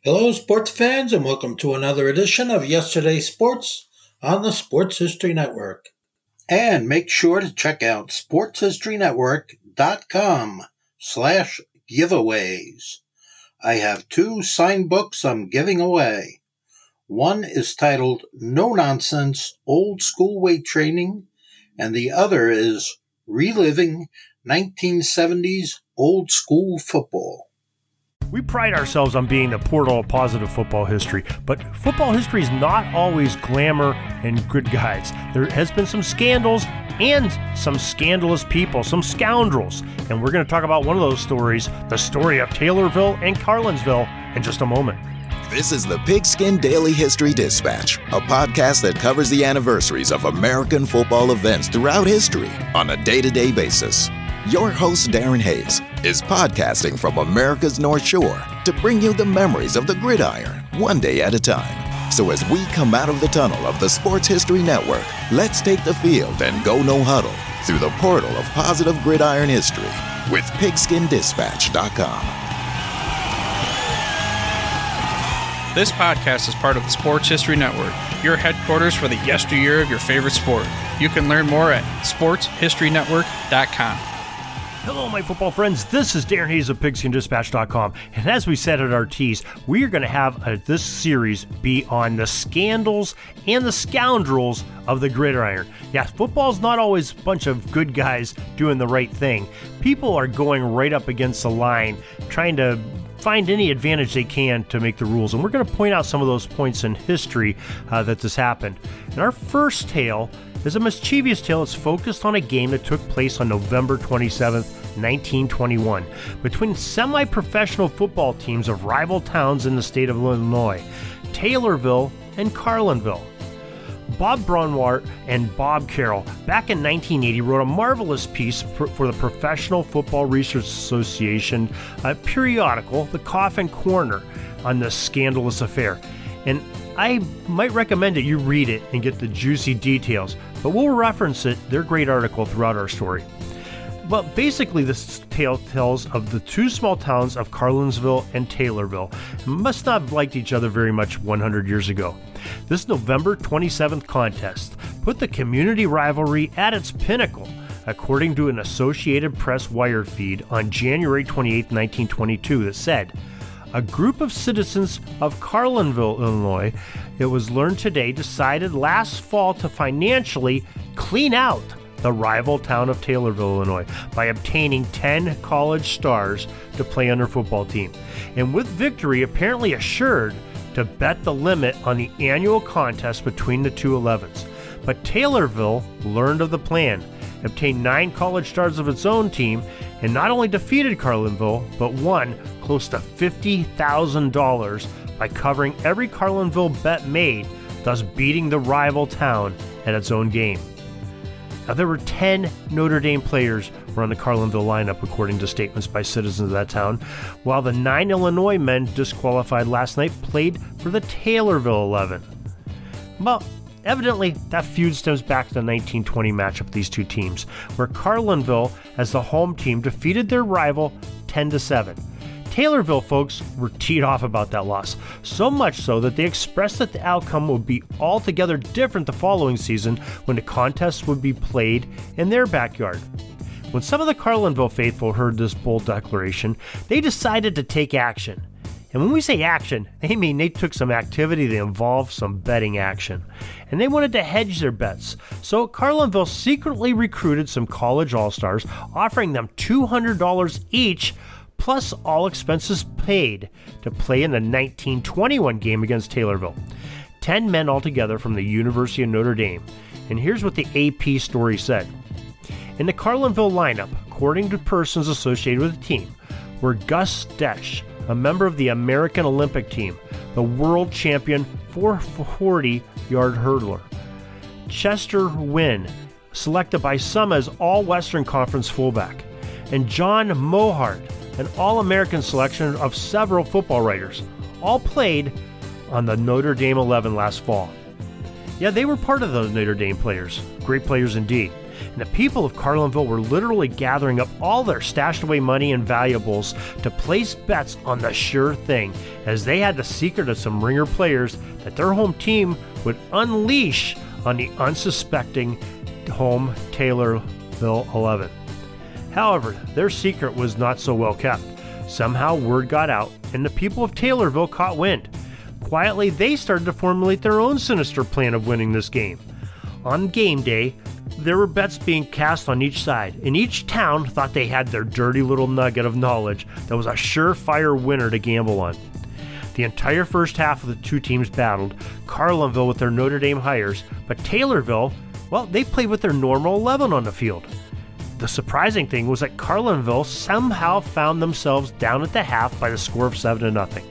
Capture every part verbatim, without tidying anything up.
Hello, sports fans, and welcome to another edition of Yesterday's Sports on the Sports History Network. And make sure to check out sportshistorynetwork.com slash giveaways. I have two signed books I'm giving away. One is titled No Nonsense Old School Weight Training, and the other is Reliving nineteen seventies Old School Football. We pride ourselves on being the portal of positive football history, but football history is not always glamour and good guys. There has been some scandals and some scandalous people, some scoundrels, and we're going to talk about one of those stories, the story of Taylorville and Carlinsville, in just a moment. This is the Pigskin Daily History Dispatch, a podcast that covers the anniversaries of American football events throughout history on a day-to-day basis. Your host, Darren Hayes, is podcasting from America's North Shore to bring you the memories of the gridiron, one day at a time. So as we come out of the tunnel of the Sports History Network, let's take the field and go no huddle through the portal of positive gridiron history with pigskin dispatch dot com. This podcast is part of the Sports History Network, your headquarters for the yesteryear of your favorite sport. You can learn more at sports history network dot com. Hello, my football friends. This is Darren Hayes of pigskin dispatch dot com. And as we said at our tease, we are going to have uh, this series be on the scandals and the scoundrels of the gridiron. Yeah, football's not always a bunch of good guys doing the right thing. People are going right up against the line, trying to find any advantage they can to make the rules. And we're going to point out some of those points in history uh, that this happened. And our first tale is a mischievous tale that's focused on a game that took place on November twenty-seventh, nineteen twenty-one, between semi-professional football teams of rival towns in the state of Illinois, Taylorville and Carlinville. Bob Braunwart and Bob Carroll, back in nineteen eighty, wrote a marvelous piece for, for the Professional Football Research Association uh, periodical, The Coffin Corner, on this scandalous affair. And I might recommend that you read it and get the juicy details, but we'll reference it, their great article, throughout our story. Well, basically, this tale tells of the two small towns of Carlinsville and Taylorville, and must not have liked each other very much one hundred years ago. This November twenty-seventh contest put the community rivalry at its pinnacle, according to an Associated Press wire feed on January twenty-eighth, nineteen twenty-two, that said, a group of citizens of Carlinville, Illinois, it was learned today, decided last fall to financially clean out the rival town of Taylorville, Illinois, by obtaining ten college stars to play on their football team. And with victory apparently assured, to bet the limit on the annual contest between the two elevens. But Taylorville learned of the plan, obtained nine college stars of its own team, and not only defeated Carlinville, but won close to fifty thousand dollars by covering every Carlinville bet made, thus beating the rival town at its own game. Now, there were ten Notre Dame players were on the Carlinville lineup, according to statements by citizens of that town, while the nine Illinois men disqualified last night played for the Taylorville eleven. Well, evidently, that feud stems back to the nineteen twenty matchup of these two teams, where Carlinville, as the home team, defeated their rival ten to seven. Taylorville folks were teed off about that loss, so much so that they expressed that the outcome would be altogether different the following season when the contest would be played in their backyard. When some of the Carlinville faithful heard this bold declaration, they decided to take action. And when we say action, they mean they took some activity that involved some betting action. And they wanted to hedge their bets. So Carlinville secretly recruited some college all-stars, offering them two hundred dollars each, plus all expenses paid, to play in the nineteen twenty-one game against Taylorville. Ten men altogether from the University of Notre Dame. And here's what the A P story said. In the Carlinville lineup, according to persons associated with the team, were Gus Desch, a member of the American Olympic team, the world champion four forty-yard hurdler. Chester Wynn, selected by some as All-Western Conference fullback. And John Mohart, an All-American selection of several football writers, all played on the Notre Dame eleven last fall. Yeah, they were part of those Notre Dame players. Great players indeed. And the people of Carlinville were literally gathering up all their stashed away money and valuables to place bets on the sure thing, as they had the secret of some ringer players that their home team would unleash on the unsuspecting home Taylorville eleven. However, their secret was not so well kept. Somehow word got out, and the people of Taylorville caught wind. Quietly, they started to formulate their own sinister plan of winning this game. On game day, there were bets being cast on each side, and each town thought they had their dirty little nugget of knowledge that was a surefire winner to gamble on. The entire first half of the two teams battled, Carlinville with their Notre Dame hires, but Taylorville, well, they played with their normal eleven on the field. The surprising thing was that Carlinville somehow found themselves down at the half by the score of seven to nothing.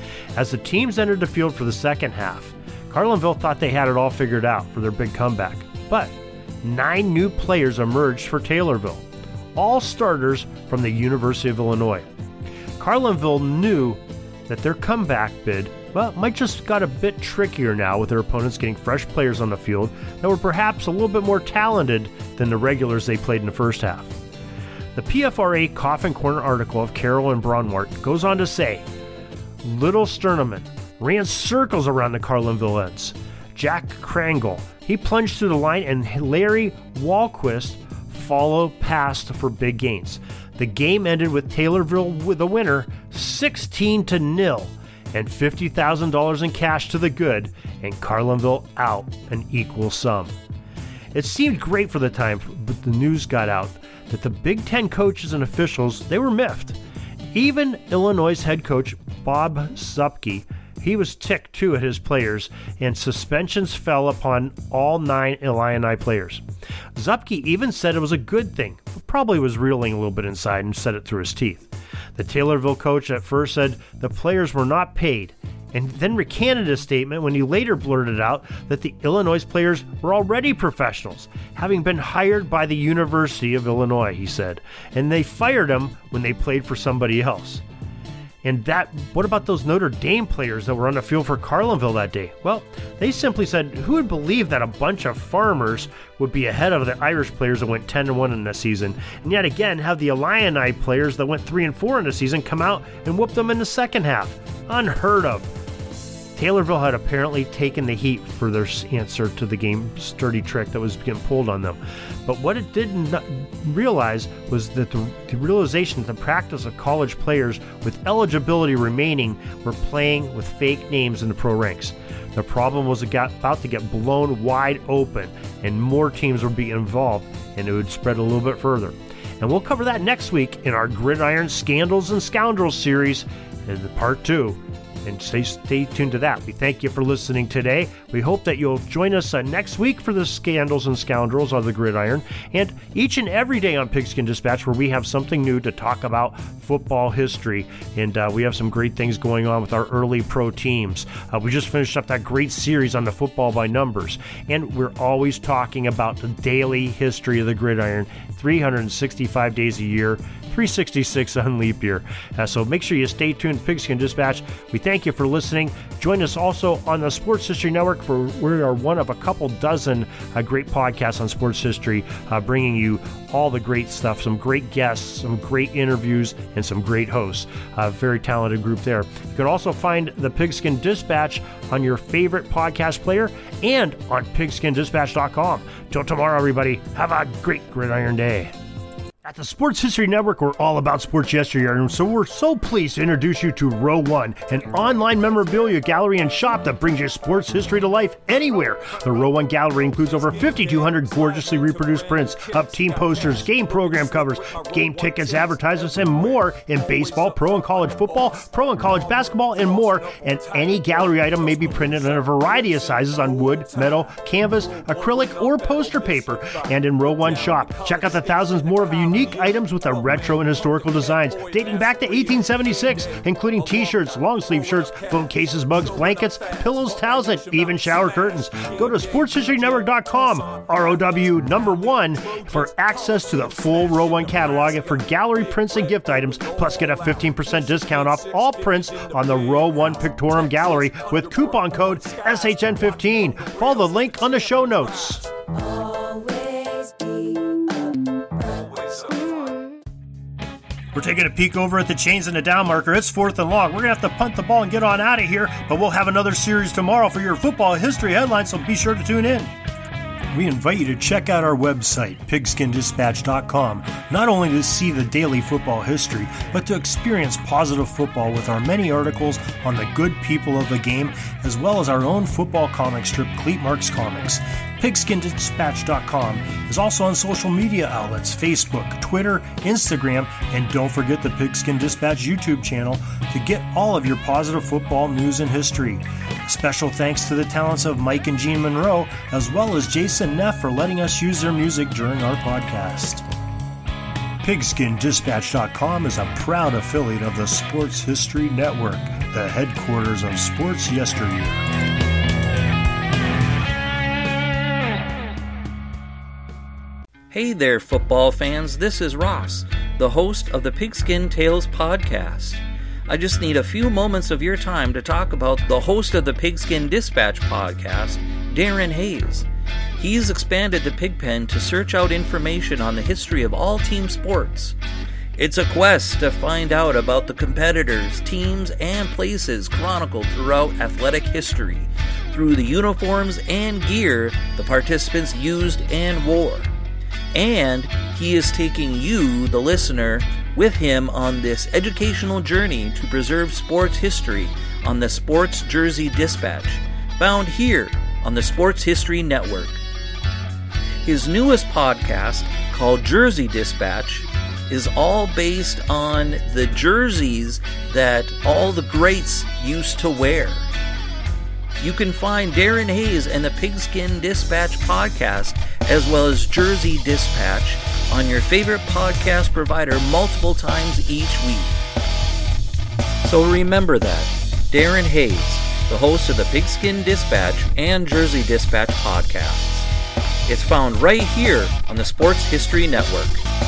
As the teams entered the field for the second half, Carlinville thought they had it all figured out for their big comeback, but nine new players emerged for Taylorville, all starters from the University of Illinois. Carlinville knew that their comeback bid, well, might just got a bit trickier now with their opponents getting fresh players on the field that were perhaps a little bit more talented than the regulars they played in the first half. The P F R A Coffin Corner article of Carroll and Braunwart goes on to say, Little Sterneman ran circles around the Carlinville ends. Jack Krangle, he plunged through the line, and Larry Walquist followed past for big gains. The game ended with Taylorville with a winner, sixteen to nil, and fifty thousand dollars in cash to the good, and Carlinville out an equal sum. It seemed great for the time, but the news got out that the Big Ten coaches and officials, they were miffed. Even Illinois' head coach Bob Zupke, he was ticked too at his players, and suspensions fell upon all nine Illini players. Zupke even said it was a good thing, but probably was reeling a little bit inside and said it through his teeth. The Taylorville coach at first said the players were not paid, and then recanted his statement when he later blurted out that the Illinois players were already professionals, having been hired by the University of Illinois, he said, and they fired them when they played for somebody else. And that, what about those Notre Dame players that were on the field for Carlinville that day? Well, they simply said, who would believe that a bunch of farmers would be ahead of the Irish players that went ten and one in the season, and yet again have the Illini players that went three and four in the season come out and whoop them in the second half? Unheard of. Taylorville had apparently taken the heat for their answer to the game's dirty trick that was getting pulled on them. But what it didn't realize was that the, the realization that the practice of college players with eligibility remaining were playing with fake names in the pro ranks. The problem was it got, about to get blown wide open, and more teams would be involved, and it would spread a little bit further. And we'll cover that next week in our Gridiron Scandals and Scoundrels series, in the part two. And stay, stay tuned to that. We thank you for listening today. We hope that you'll join us uh, next week for the Scandals and Scoundrels on the Gridiron, and each and every day on Pigskin Dispatch, where we have something new to talk about football history, and uh, we have some great things going on with our early pro teams. Uh, we just finished up that great series on the football by numbers, and we're always talking about the daily history of the Gridiron, three hundred sixty-five days a year, three sixty-six on leap year. Uh, so make sure you stay tuned to Pigskin Dispatch. We thank you for listening. Join us also on the Sports History Network, for we are one of a couple dozen uh, great podcasts on sports history, uh, bringing you all the great stuff, some great guests, some great interviews, and some great hosts. A very talented group there. You can also find the Pigskin Dispatch on your favorite podcast player and on pigskin dispatch dot com. Till tomorrow, everybody, have a great Gridiron Day. At the Sports History Network, we're all about sports yesteryear, and so we're so pleased to introduce you to Row One, an online memorabilia gallery and shop that brings you sports history to life anywhere. The Row One gallery includes over fifty-two hundred gorgeously reproduced prints of team posters, game program covers, game tickets, advertisements, and more in baseball, pro and college football, pro and college basketball, and more. And any gallery item may be printed in a variety of sizes on wood, metal, canvas, acrylic, or poster paper. And in Row One shop, check out the thousands more of unique items with the retro and historical designs dating back to eighteen seventy-six, including t-shirts, long sleeve shirts, phone cases, mugs, blankets, pillows, towels, and even shower curtains. Go to sports history network dot com, R O W number one, for access to the full Row One catalog and for gallery prints and gift items, plus get a fifteen percent discount off all prints on the Row One Pictorium Gallery with coupon code S H N fifteen. Follow the link on the show notes. Always be We're taking a peek over at the chains and the down marker. It's fourth and long. We're going to have to punt the ball and get on out of here, but we'll have another series tomorrow for your football history headlines, so be sure to tune in. We invite you to check out our website, pigskin dispatch dot com, not only to see the daily football history, but to experience positive football with our many articles on the good people of the game, as well as our own football comic strip, Cleat Marks Comics. pigskin dispatch dot com is also on social media outlets, Facebook, Twitter, Instagram, and don't forget the Pigskin Dispatch YouTube channel to get all of your positive football news and history. Special thanks to the talents of Mike and Gene Monroe, as well as Jason Neff for letting us use their music during our podcast. pigskin dispatch dot com is a proud affiliate of the Sports History Network, the headquarters of sports yesteryear. Hey there, football fans. This is Ross, the host of the Pigskin Tales podcast. I just need a few moments of your time to talk about the host of the Pigskin Dispatch podcast, Darren Hayes. He's expanded the Pigpen to search out information on the history of all team sports. It's a quest to find out about the competitors, teams, and places chronicled throughout athletic history through the uniforms and gear the participants used and wore. And he is taking you, the listener, with him on this educational journey to preserve sports history on the Sports Jersey Dispatch, found here on the Sports History Network. His newest podcast, called Jersey Dispatch, is all based on the jerseys that all the greats used to wear. You can find Darren Hayes and the Pigskin Dispatch podcast, as well as Jersey Dispatch, on your favorite podcast provider multiple times each week. So remember that, Darren Hayes, the host of the Pigskin Dispatch and Jersey Dispatch podcasts. It's found right here on the Sports History Network.